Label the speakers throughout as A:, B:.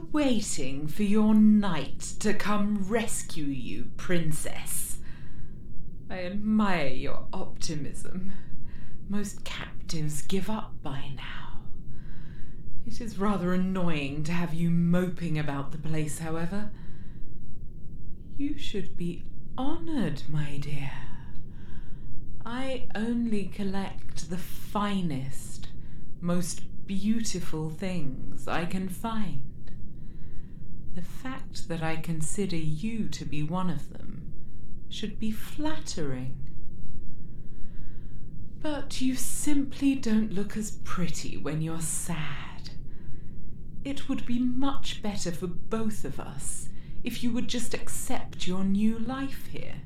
A: waiting for your knight to come rescue you, princess? I admire your optimism. Most captives give up by now. It is rather annoying to have you moping about the place, however. You should be honoured, my dear. I only collect the finest, most beautiful things I can find. The fact that I consider you to be one of them should be flattering. But you simply don't look as pretty when you're sad. It would be much better for both of us if you would just accept your new life here.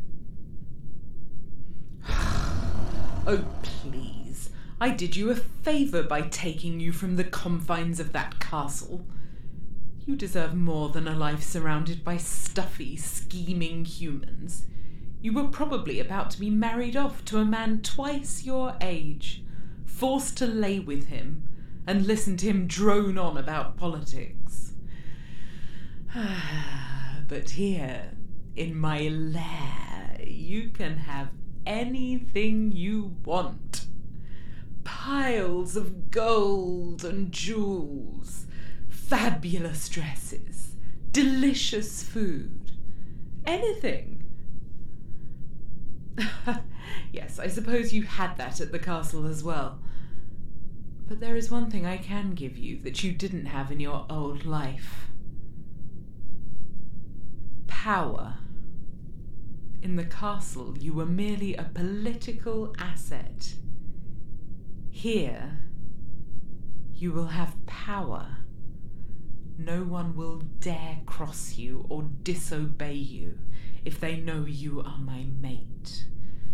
A: Oh, please. I did you a favour by taking you from the confines of that castle. You deserve more than a life surrounded by stuffy, scheming humans. You were probably about to be married off to a man twice your age, forced to lay with him and listen to him drone on about politics. But here, in my lair, you can have anything you want. Piles of gold and jewels, fabulous dresses, delicious food, anything. Yes, I suppose you had that at the castle as well. But there is one thing I can give you that you didn't have in your old life. Power. In the castle, you were merely a political asset. Here, you will have power. No one will dare cross you or disobey you if they know you are my mate.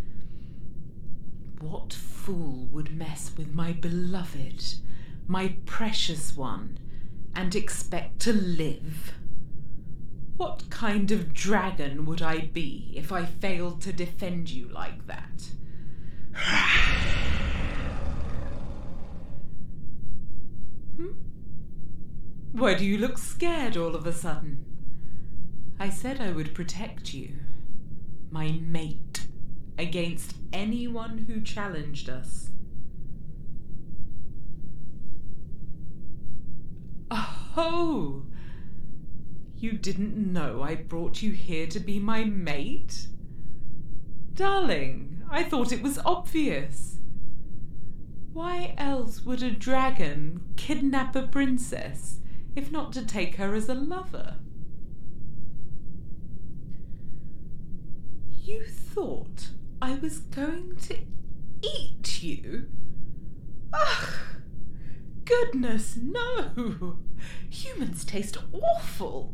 A: What fool would mess with my beloved, my precious one, and expect to live? What kind of dragon would I be if I failed to defend you like that? Why do you look scared all of a sudden? I said I would protect you, my mate, against anyone who challenged us. Oh! You didn't know I brought you here to be my mate? Darling, I thought it was obvious. Why else would a dragon kidnap a princess if not to take her as a lover? You thought I was going to eat you? Ugh! Goodness, no! Humans taste awful.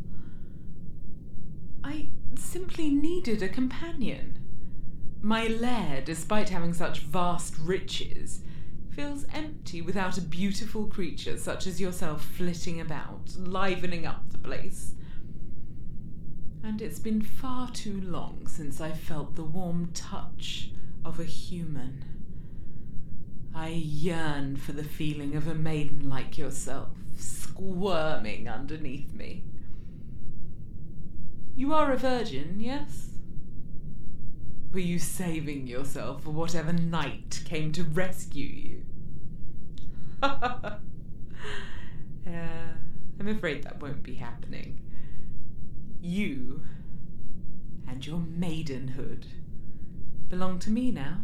A: I simply needed a companion. My lair, despite having such vast riches, feels empty without a beautiful creature such as yourself flitting about, livening up the place. And it's been far too long since I felt the warm touch of a human. I yearn for the feeling of a maiden like yourself, squirming underneath me. You are a virgin, yes? Were you saving yourself for whatever knight came to rescue you? Yeah, I'm afraid that won't be happening. You and your maidenhood belong to me now.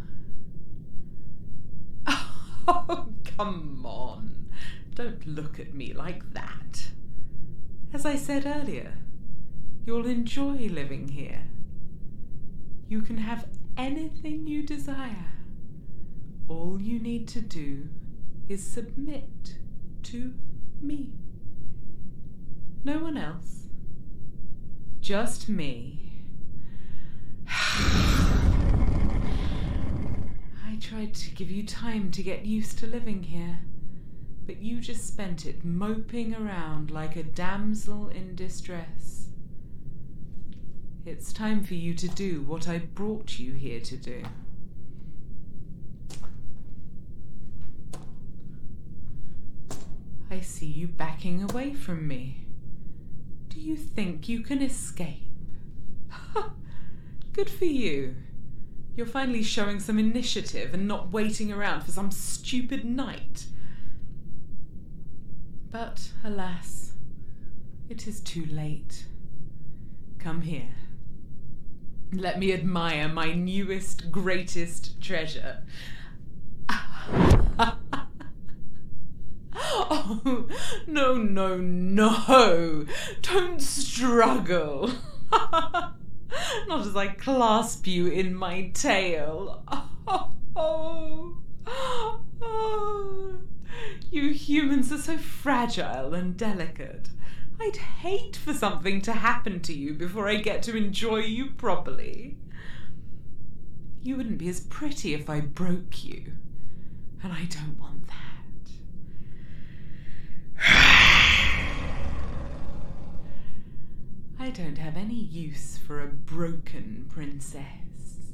A: Oh, come on. Don't look at me like that. As I said earlier, you'll enjoy living here. You can have anything you desire. All you need to do is submit to me. No one else. Just me. I tried to give you time to get used to living here, but you just spent it moping around like a damsel in distress. It's time for you to do what I brought you here to do. I see you backing away from me. Do you think you can escape? Good for you. You're finally showing some initiative and not waiting around for some stupid knight. But, alas, it is too late. Come here. Let me admire my newest, greatest treasure. Oh, no. Don't struggle. Not as I clasp you in my tail. Oh. You humans are so fragile and delicate. I'd hate for something to happen to you before I get to enjoy you properly. You wouldn't be as pretty if I broke you, and I don't want that. I don't have any use for a broken princess.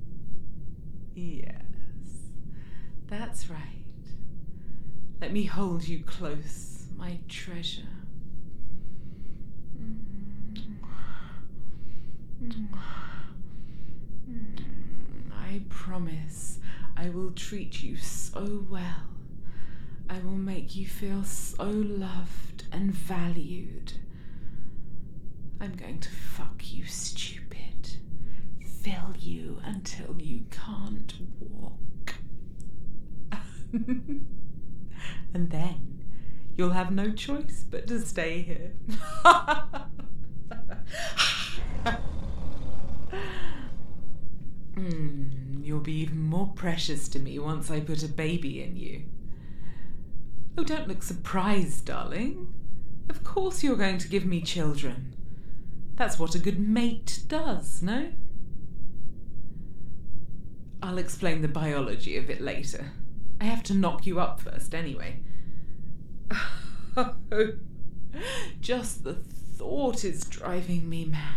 A: Yes, that's right. Let me hold you close, my treasure. I promise I will treat you so well. I will make you feel so loved and valued. I'm going to fuck you stupid. Fill you until you can't walk. And then you'll have no choice but to stay here. You'll be even more precious to me once I put a baby in you. Oh, don't look surprised, darling. Of course you're going to give me children. That's what a good mate does, no? I'll explain the biology of it later. I have to knock you up first, anyway. Just the thought is driving me mad.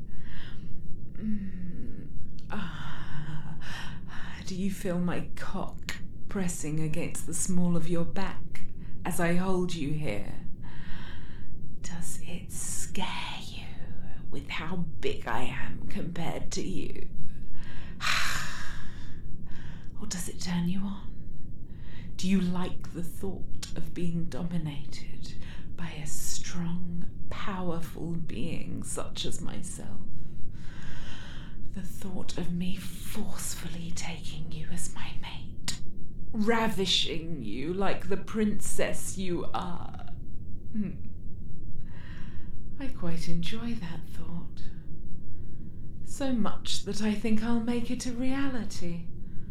A: Do you feel my cock pressing against the small of your back as I hold you here? Does it scare you with how big I am compared to you? Or does it turn you on? Do you like the thought of being dominated by a strong, powerful being such as myself? The thought of me forcefully taking you as my mate, ravishing you like the princess you are. I quite enjoy that thought. So much that I think I'll make it a reality.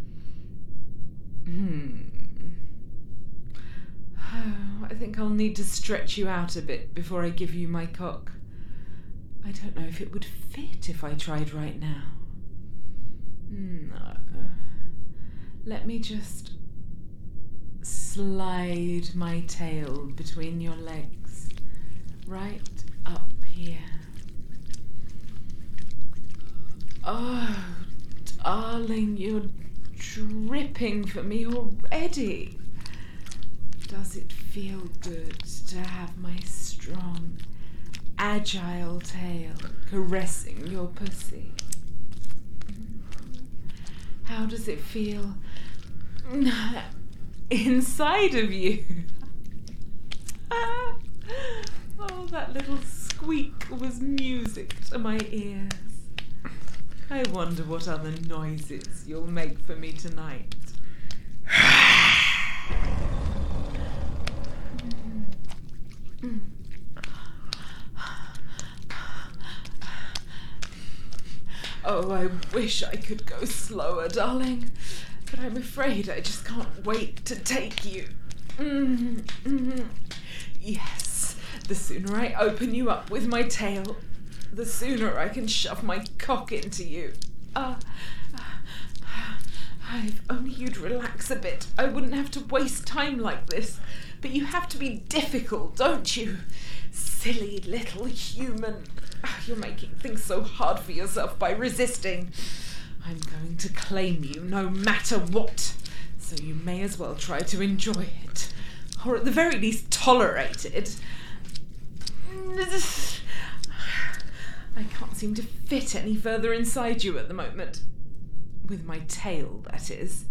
A: I think I'll need to stretch you out a bit before I give you my cock. I don't know if it would fit if I tried right now. No. Let me just slide my tail between your legs, right up here. Oh, darling, you're dripping for me already. Does it feel good to have my strong, agile tail caressing your pussy? How does it feel inside of you? Oh, that little squeak was music to my ears. I wonder what other noises you'll make for me tonight. Oh, I wish I could go slower, darling, but I'm afraid I just can't wait to take you. Yes, the sooner I open you up with my tail, the sooner I can shove my cock into you. If only you'd relax a bit, I wouldn't have to waste time like this. But you have to be difficult, don't you? Silly little human. You're making things so hard for yourself by resisting. I'm going to claim you no matter what, so you may as well try to enjoy it, or at the very least tolerate it. I can't seem to fit any further inside you at the moment. With my tail, that is.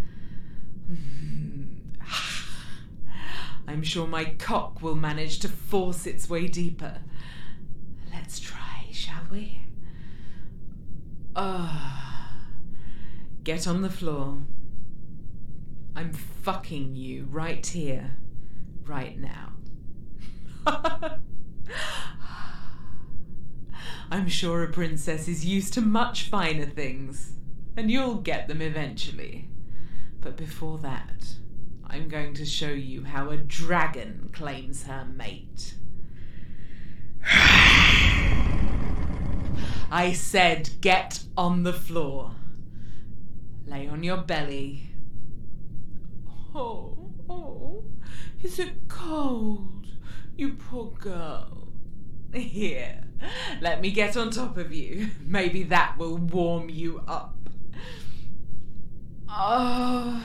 A: I'm sure my cock will manage to force its way deeper. Let's try, shall we? Get on the floor. I'm fucking you right here, right now. I'm sure a princess is used to much finer things, and you'll get them eventually. But before that, I'm going to show you how a dragon claims her mate. I said get on the floor. Lay on your belly. Oh, is it cold? You poor girl. Here, let me get on top of you. Maybe that will warm you up. Oh,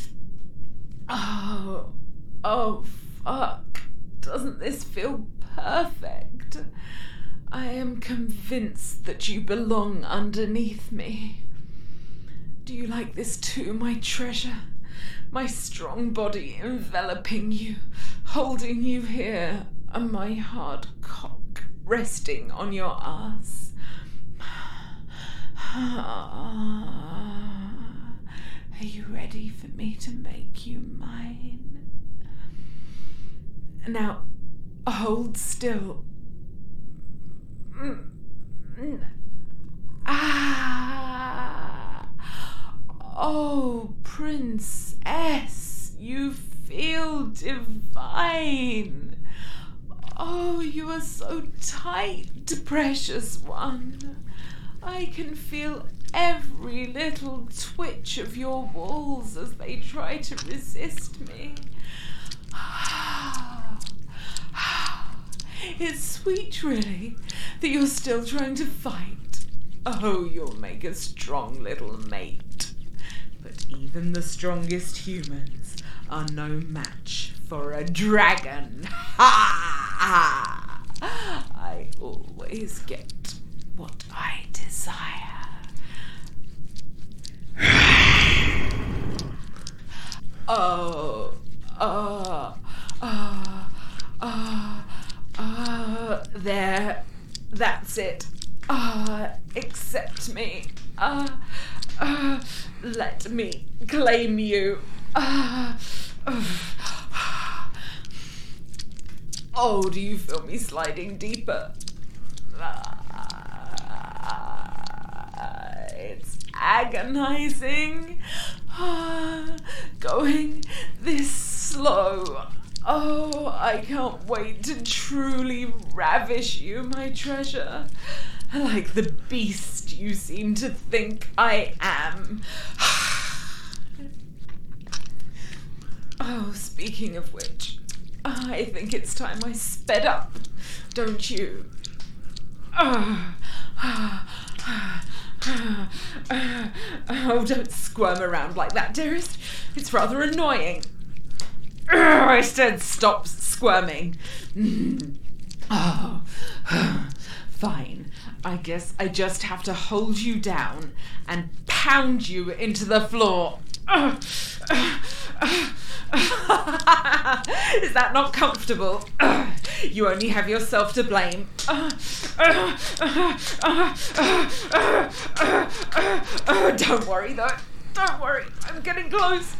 A: fuck. Doesn't this feel perfect? I am convinced that you belong underneath me. Do you like this too, my treasure? My strong body enveloping you, holding you here, and my hard cock resting on your ass. Are you ready for me to make you mine? Now, hold still. Oh, princess, you feel divine. Oh, you are so tight, precious one. I can feel every little twitch of your walls as they try to resist me. It's sweet, really, that you're still trying to fight. Oh, you'll make a strong little mate. But even the strongest humans are no match for a dragon. I always get what I desire. There, that's it. Accept me. Let me claim you. Oh, do you feel me sliding deeper? It's agonizing. Going this slow. Oh, I can't wait to truly ravish you, my treasure. Like the beast you seem to think I am. Oh, speaking of which, I think it's time I sped up, don't you? Oh, don't squirm around like that, dearest. It's rather annoying. I said stop squirming. Oh, fine. I guess I just have to hold you down and pound you into the floor. Is that not comfortable? You only have yourself to blame. Don't worry, though. Don't worry. I'm getting close.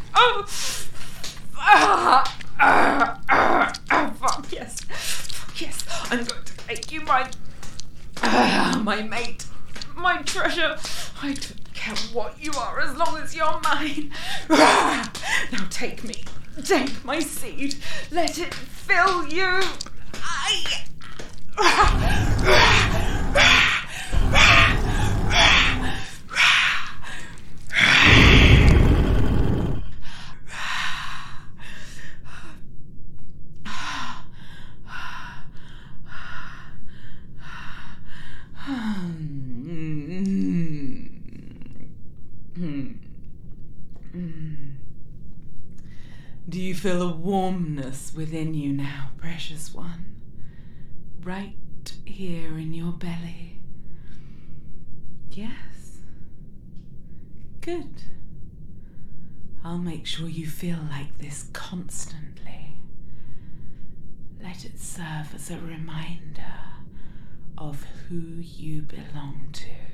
A: Fuck yes. Fuck yes. I'm going to make you my mate. My treasure. I don't care what you are as long as you're mine. Now take me. Take my seed. Let it fill you. Do you feel a warmness within you now, precious one? Right here in your belly. Yes. Good. I'll make sure you feel like this constantly. Let it serve as a reminder of who you belong to.